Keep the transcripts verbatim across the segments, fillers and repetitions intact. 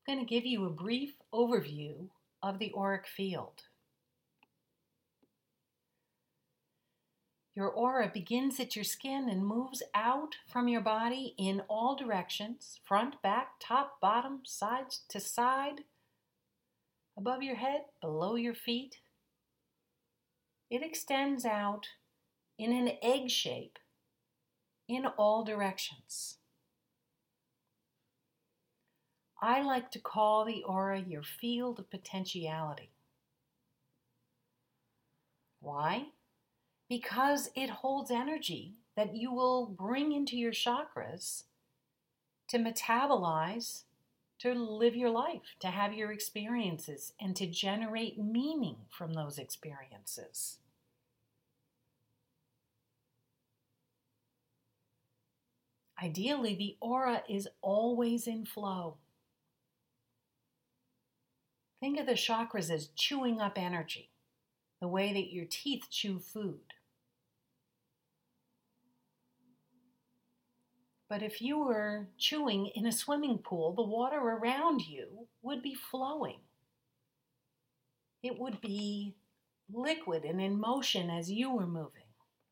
I'm going to give you a brief overview of the auric field. Your aura begins at your skin and moves out from your body in all directions, front, back, top, bottom, side to side, above your head, below your feet. It extends out in an egg shape in all directions. I like to call the aura your field of potentiality. Why? Because it holds energy that you will bring into your chakras to metabolize, to live your life, to have your experiences, and to generate meaning from those experiences. Ideally, the aura is always in flow. Think of the chakras as chewing up energy, the way that your teeth chew food. But if you were chewing in a swimming pool, the water around you would be flowing. It would be liquid and in motion as you were moving.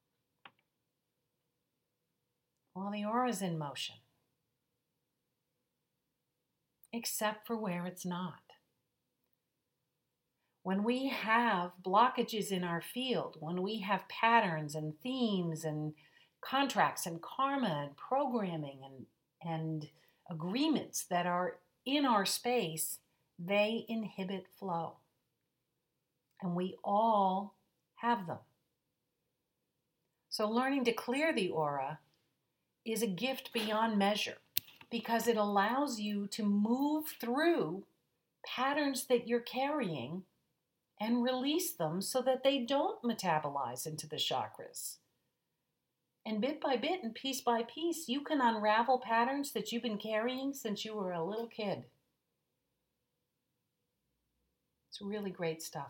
Well, the aura is in motion, except for where it's not. When we have blockages in our field, when we have patterns and themes and contracts and karma and programming and, and agreements that are in our space, they inhibit flow. And we all have them. So learning to clear the aura is a gift beyond measure because it allows you to move through patterns that you're carrying and release them so that they don't metabolize into the chakras. And bit by bit and piece by piece, you can unravel patterns that you've been carrying since you were a little kid. It's really great stuff.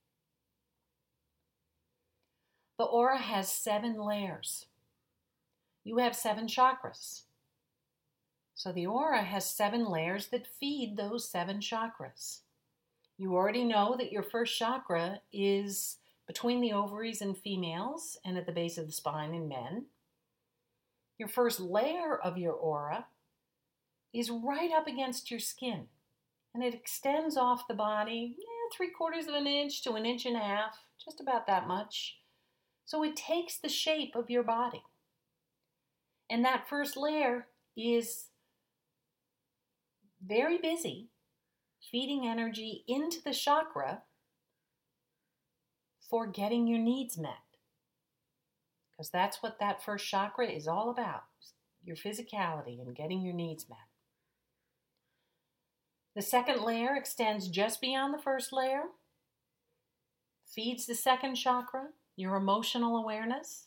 The aura has seven layers. You have seven chakras. So the aura has seven layers that feed those seven chakras. You already know that your first chakra is between the ovaries in females and at the base of the spine in men. Your first layer of your aura is right up against your skin, and it extends off the body eh, three quarters of an inch to an inch and a half, just about that much. So it takes the shape of your body. And that first layer is very busy feeding energy into the chakra for getting your needs met. Because that's what that first chakra is all about, your physicality and getting your needs met. The second layer extends just beyond the first layer, feeds the second chakra, your emotional awareness.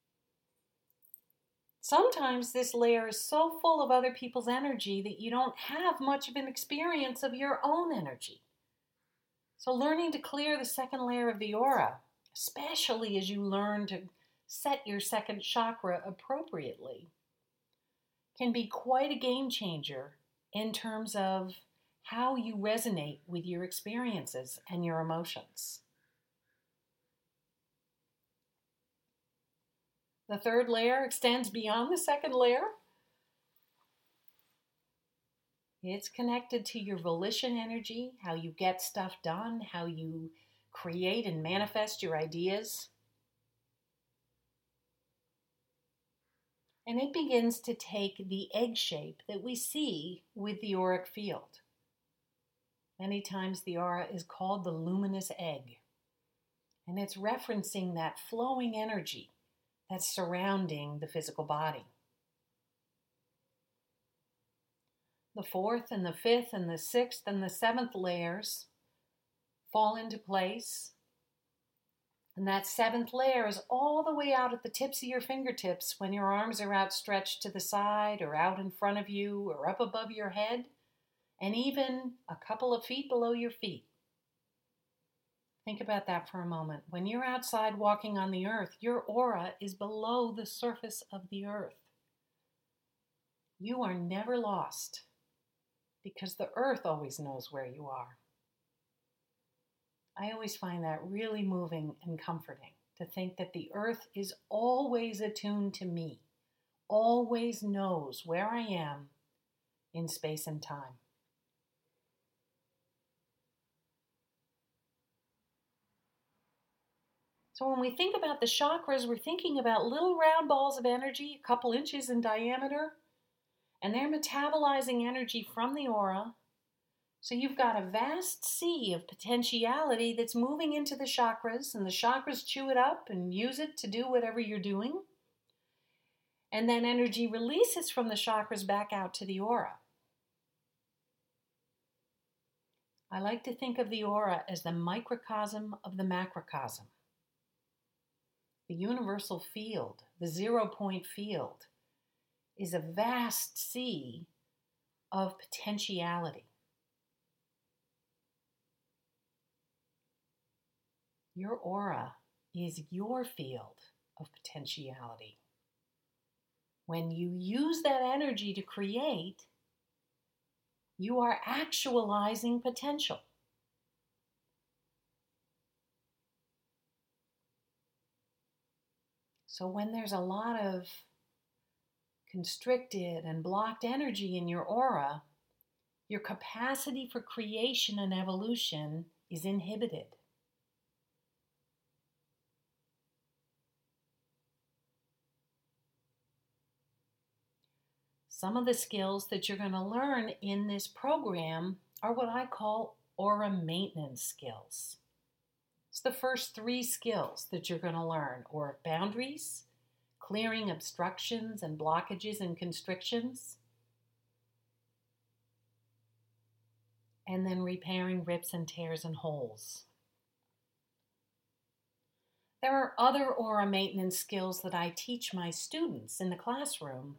Sometimes this layer is so full of other people's energy that you don't have much of an experience of your own energy. So learning to clear the second layer of the aura, especially as you learn to set your second chakra appropriately, can be quite a game changer in terms of how you resonate with your experiences and your emotions. The third layer extends beyond the second layer. It's connected to your volition energy, how you get stuff done, how you create and manifest your ideas. And it begins to take the egg shape that we see with the auric field. Many times the aura is called the luminous egg. And it's referencing that flowing energy that's surrounding the physical body. The fourth and the fifth and the sixth and the seventh layers fall into place. And that seventh layer is all the way out at the tips of your fingertips when your arms are outstretched to the side or out in front of you or up above your head and even a couple of feet below your feet. Think about that for a moment. When you're outside walking on the earth, your aura is below the surface of the earth. You are never lost. because the earth always knows where you are. I always find that really moving and comforting to think that the earth is always attuned to me, always knows where I am in space and time. So when we think about the chakras, we're thinking about little round balls of energy, a couple inches in diameter, and they're metabolizing energy from the aura. So you've got a vast sea of potentiality that's moving into the chakras, and the chakras chew it up and use it to do whatever you're doing. And then energy releases from the chakras back out to the aura. I like to think of the aura as the microcosm of the macrocosm. The universal field, the zero-point field, is a vast sea of potentiality. Your aura is your field of potentiality. When you use that energy to create, you are actualizing potential. So when there's a lot of constricted and blocked energy in your aura, your capacity for creation and evolution is inhibited. Some of the skills that you're going to learn in this program are what I call aura maintenance skills. It's the first three skills that you're going to learn: auric boundaries, clearing obstructions and blockages and constrictions, and then repairing rips and tears and holes. There are other aura maintenance skills that I teach my students in the classroom,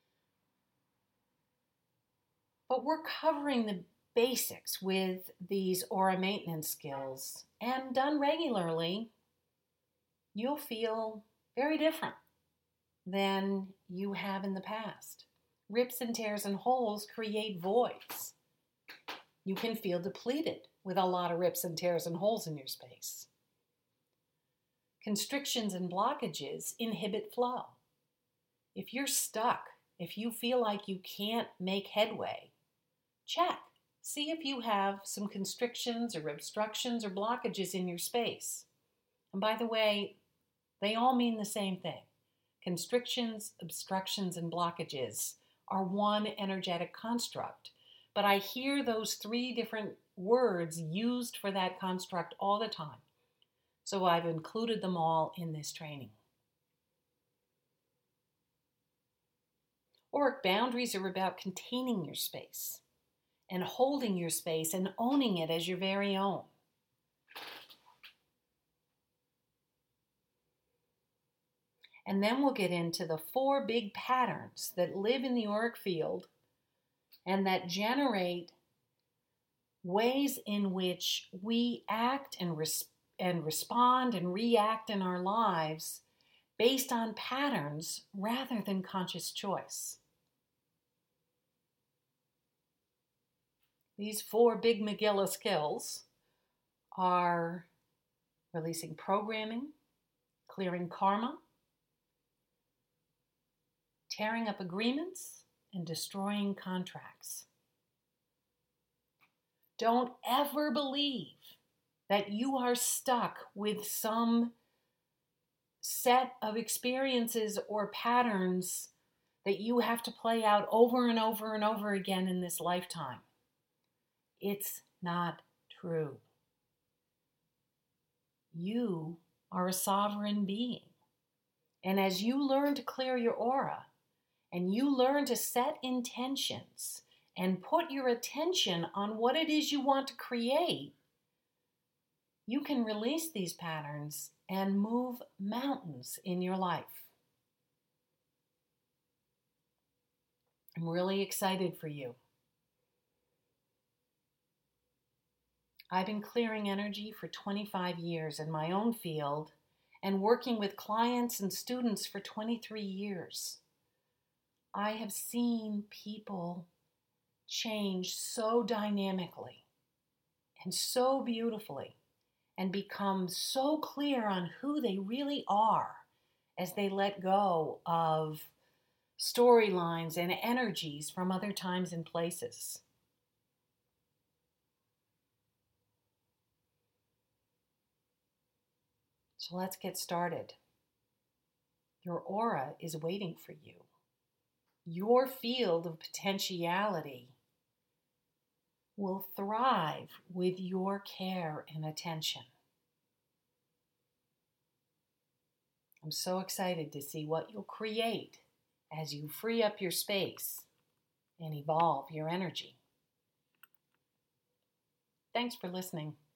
but we're covering the basics with these aura maintenance skills, and done regularly, you'll feel very different than you have in the past. Rips and tears and holes create voids. You can feel depleted with a lot of rips and tears and holes in your space. Constrictions and blockages inhibit flow. If you're stuck, if you feel like you can't make headway, check. See if you have some constrictions or obstructions or blockages in your space. And by the way, they all mean the same thing. Constrictions, obstructions, and blockages are one energetic construct. But I hear those three different words used for that construct all the time. So I've included them all in this training. Auric boundaries are about containing your space and holding your space and owning it as your very own. And then we'll get into the four big patterns that live in the auric field and that generate ways in which we act and, res- and respond and react in our lives based on patterns rather than conscious choice. These four big Megillah skills are releasing programming, clearing karma, tearing up agreements, and destroying contracts. Don't ever believe that you are stuck with some set of experiences or patterns that you have to play out over and over and over again in this lifetime. It's not true. You are a sovereign being. And as you learn to clear your aura, and you learn to set intentions and put your attention on what it is you want to create, you can release these patterns and move mountains in your life. I'm really excited for you. I've been clearing energy for twenty-five years in my own field and working with clients and students for twenty-three years. I have seen people change so dynamically and so beautifully and become so clear on who they really are as they let go of storylines and energies from other times and places. So let's get started. Your aura is waiting for you. Your field of potentiality will thrive with your care and attention. I'm so excited to see what you'll create as you free up your space and evolve your energy. Thanks for listening.